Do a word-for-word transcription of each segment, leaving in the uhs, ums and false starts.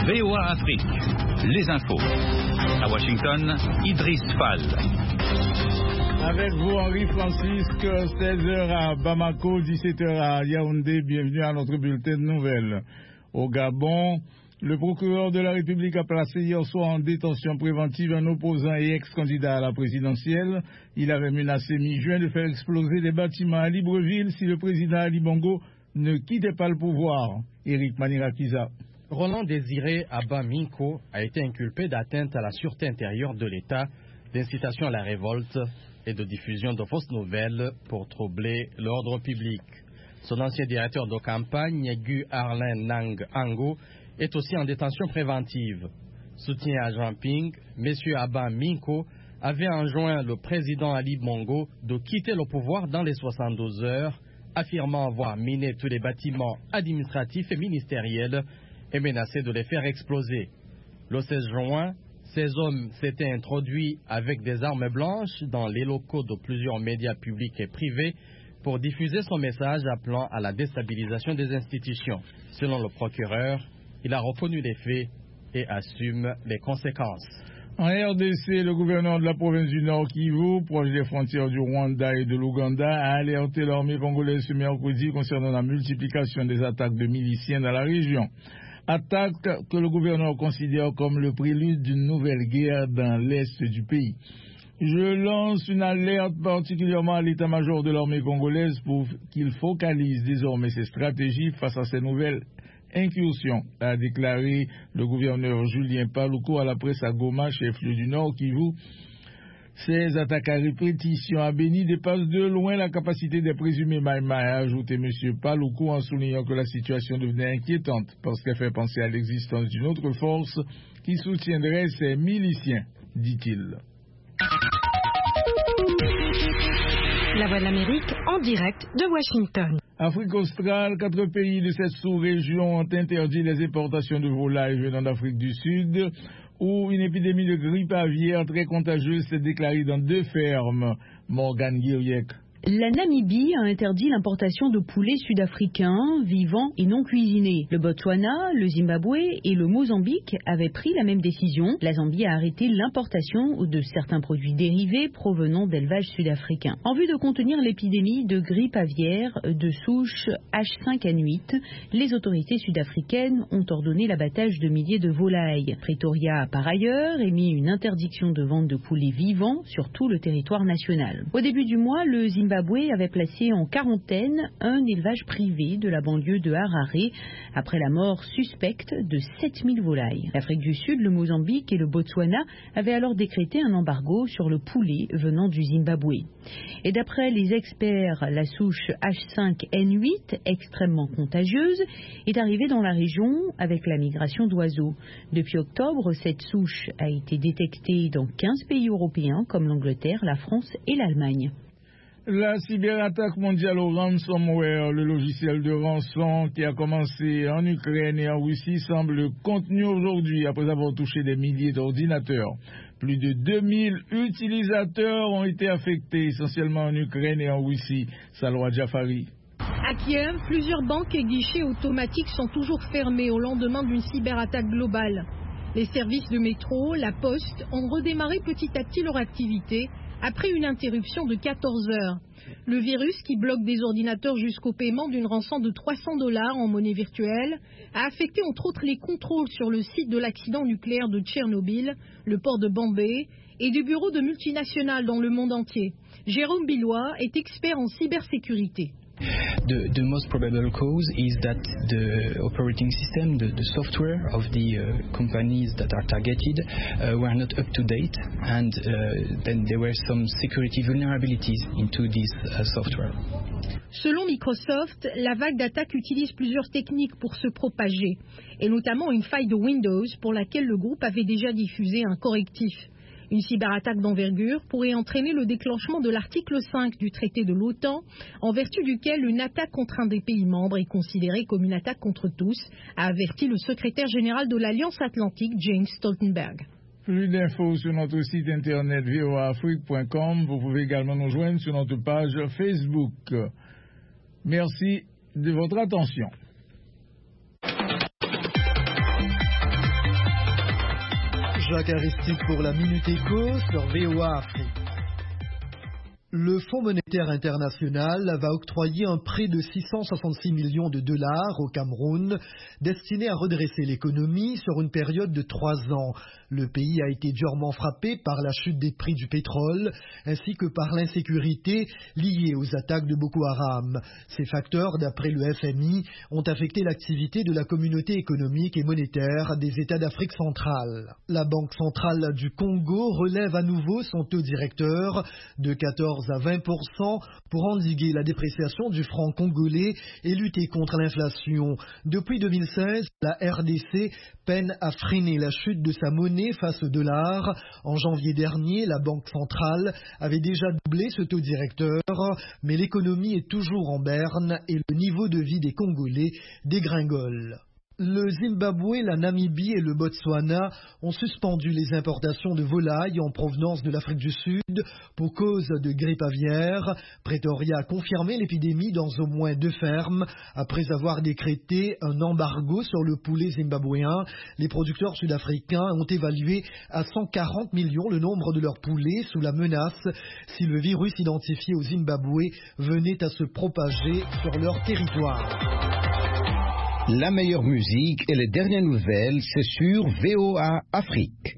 V O A Afrique, les infos. À Washington, Idriss Fall. Avec vous, Henri-Francisque, seize heures à Bamako, dix-sept heures à Yaoundé. Bienvenue à notre bulletin de nouvelles. Au Gabon, le procureur de la République a placé hier soir en détention préventive un opposant et ex-candidat à la présidentielle. Il avait menacé mi-juin de faire exploser des bâtiments à Libreville si le président Ali Bongo ne quittait pas le pouvoir. Éric Manirakiza. Roland Désiré Abba Minko a été inculpé d'atteinte à la sûreté intérieure de l'État, d'incitation à la révolte et de diffusion de fausses nouvelles pour troubler l'ordre public. Son ancien directeur de campagne, Gu Arlen Nang Ango, est aussi en détention préventive. Soutien à Jean Ping, M. Abba Minko avait enjoint le président Ali Bongo de quitter le pouvoir dans les soixante-douze heures, affirmant avoir miné tous les bâtiments administratifs et ministériels et menacé de les faire exploser. Le seize juin, ces hommes s'étaient introduits avec des armes blanches dans les locaux de plusieurs médias publics et privés pour diffuser son message appelant à la déstabilisation des institutions. Selon le procureur, il a reconnu les faits et assume les conséquences. En R D C, le gouverneur de la province du Nord Kivu, proche des frontières du Rwanda et de l'Ouganda, a alerté l'armée congolaise ce mercredi concernant la multiplication des attaques de miliciens dans la région. Attaque que le gouverneur considère comme le prélude d'une nouvelle guerre dans l'est du pays. Je lance une alerte particulièrement à l'état-major de l'armée congolaise pour qu'il focalise désormais ses stratégies face à ces nouvelles incursions, a déclaré le gouverneur Julien Paluku à la presse à Goma, chef-lieu du Nord Kivu. Ces attaques à répétition à Béni dépassent de loin la capacité des présumés Maïmaï, a ajouté M. Paluku en soulignant que la situation devenait inquiétante parce qu'elle fait penser à l'existence d'une autre force qui soutiendrait ces miliciens, dit-il. La Voix de l'Amérique en direct de Washington. Afrique australe, quatre pays de cette sous-région ont interdit les importations de volailles venant d'Afrique du Sud, où une épidémie de grippe aviaire très contagieuse s'est déclarée dans deux fermes. Morgan Guiriec. La Namibie a interdit l'importation de poulets sud-africains, vivants et non cuisinés. Le Botswana, le Zimbabwe et le Mozambique avaient pris la même décision. La Zambie a arrêté l'importation de certains produits dérivés provenant d'élevages sud-africains. En vue de contenir l'épidémie de grippe aviaire de souche H cinq N huit, les autorités sud-africaines ont ordonné l'abattage de milliers de volailles. Pretoria a par ailleurs émis une interdiction de vente de poulets vivants sur tout le territoire national. Au début du mois, le Zimbabwe Zimbabwe avait placé en quarantaine un élevage privé de la banlieue de Harare après la mort suspecte de sept mille volailles. L'Afrique du Sud, le Mozambique et le Botswana avaient alors décrété un embargo sur le poulet venant du Zimbabwe. Et d'après les experts, la souche H cinq N huit, extrêmement contagieuse, est arrivée dans la région avec la migration d'oiseaux. Depuis octobre, cette souche a été détectée dans quinze pays européens comme l'Angleterre, la France et l'Allemagne. La cyberattaque mondiale au ransomware, le logiciel de rançon qui a commencé en Ukraine et en Russie, semble contenu aujourd'hui après avoir touché des milliers d'ordinateurs. Plus de deux mille utilisateurs ont été affectés, essentiellement en Ukraine et en Russie. Salwa Jafari. À Kiev, plusieurs banques et guichets automatiques sont toujours fermés au lendemain d'une cyberattaque globale. Les services de métro, la poste ont redémarré petit à petit leur activité après une interruption de quatorze heures. Le virus, qui bloque des ordinateurs jusqu'au paiement d'une rançon de trois cents dollars en monnaie virtuelle, a affecté entre autres les contrôles sur le site de l'accident nucléaire de Tchernobyl, le port de Bombay et du bureau de multinationales dans le monde entier. Jérôme Billois est expert en cybersécurité. The, the most probable cause is that the operating system, the, the software of the uh, companies that are targeted uh, were not up to date, and uh, then there were some security vulnerabilities into this uh, software. Selon Microsoft, la vague d'attaques utilise plusieurs techniques pour se propager, et notamment une faille de Windows pour laquelle le groupe avait déjà diffusé un correctif. Une cyberattaque d'envergure pourrait entraîner le déclenchement de l'article cinq du traité de l'OTAN, en vertu duquel une attaque contre un des pays membres est considérée comme une attaque contre tous, a averti le secrétaire général de l'Alliance Atlantique, James Stoltenberg. Plus d'infos sur notre site internet v o a afrique point com. Vous pouvez également nous joindre sur notre page Facebook. Merci de votre attention. Jacques Aristide pour la Minute Éco sur V O A Afrique. Le Fonds monétaire international va octroyer un prêt de six cent soixante-six millions de dollars au Cameroun destiné à redresser l'économie sur une période de trois ans. Le pays a été durement frappé par la chute des prix du pétrole ainsi que par l'insécurité liée aux attaques de Boko Haram. Ces facteurs, d'après le F M I, ont affecté l'activité de la communauté économique et monétaire des États d'Afrique centrale. La Banque centrale du Congo relève à nouveau son taux directeur de quatorze à vingt pour cent pour endiguer la dépréciation du franc congolais et lutter contre l'inflation. Depuis deux mille seize, la R D C peine à freiner la chute de sa monnaie face au dollar. En janvier dernier, la Banque centrale avait déjà doublé ce taux directeur, mais l'économie est toujours en berne et le niveau de vie des Congolais dégringole. Le Zimbabwe, la Namibie et le Botswana ont suspendu les importations de volailles en provenance de l'Afrique du Sud pour cause de grippe aviaire. Pretoria a confirmé l'épidémie dans au moins deux fermes après avoir décrété un embargo sur le poulet zimbabwéen. Les producteurs sud-africains ont évalué à cent quarante millions le nombre de leurs poulets sous la menace si le virus identifié au Zimbabwe venait à se propager sur leur territoire. La meilleure musique et les dernières nouvelles, c'est sur V O A Afrique.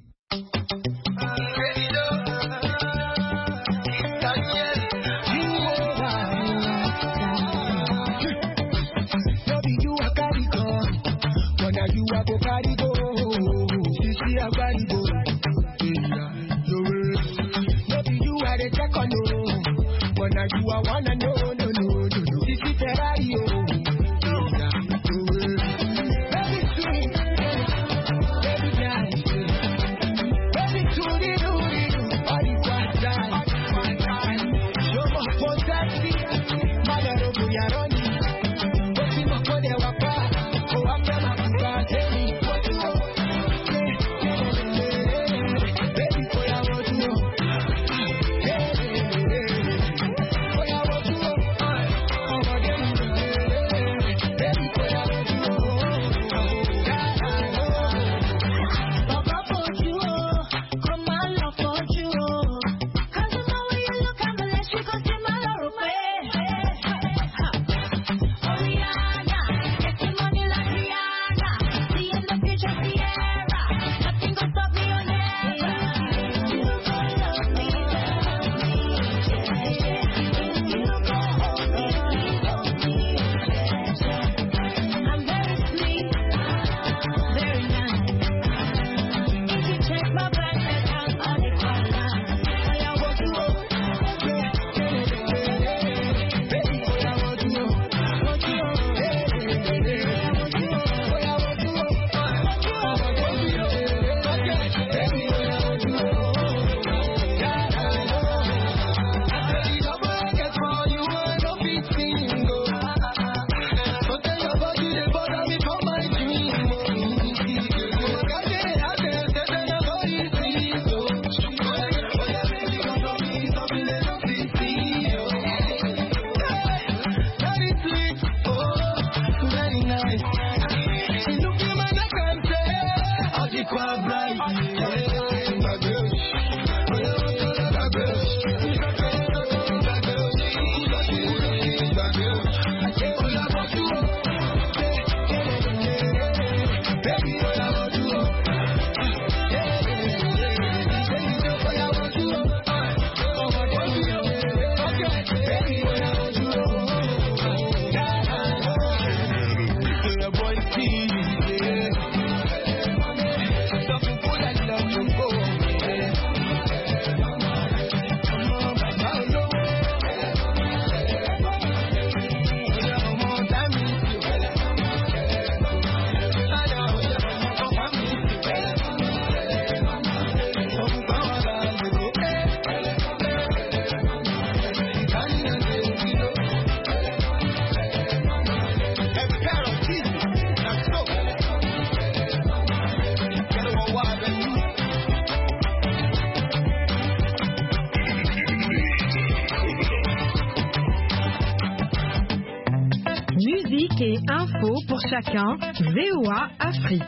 Et info pour chacun, V O A Afrique.